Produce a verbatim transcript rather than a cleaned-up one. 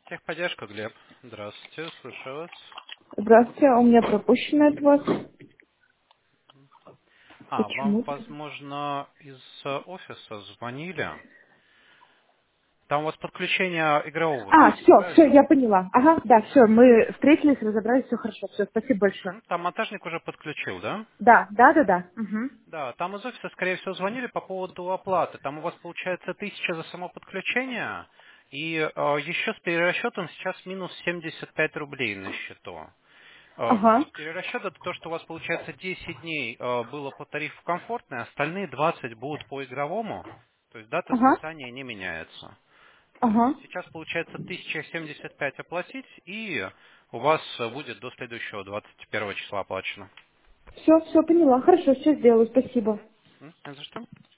Техподдержка, Глеб. Здравствуйте, слушаю вас. Здравствуйте, а у меня пропущено от вас. А, вам, Почему-то. возможно, из э, офиса звонили. Там у вас подключение игрового А, места, все, все, правильно? я поняла. Ага, да, все, мы встретились, разобрались, все хорошо, все, спасибо большое. Мгм. Там монтажник уже подключил, да? Да, да, да, да. Угу. Да, там из офиса, скорее всего, звонили по поводу оплаты. Там у вас получается тысяча за само подключение, и э, еще с перерасчетом сейчас минус семьдесят пять рублей на счету. Э, Ага, Перерасчет это то, что у вас получается десять дней э, было по тарифу комфортно, остальные двадцать будут по игровому, то есть дата ага, списания не меняется. То есть ага. сейчас получается тысяча семьдесят пять оплатить, и у вас э, будет до следующего двадцать первого числа оплачено. Все, все, поняла. Хорошо, все сделаю, спасибо. М, не за что.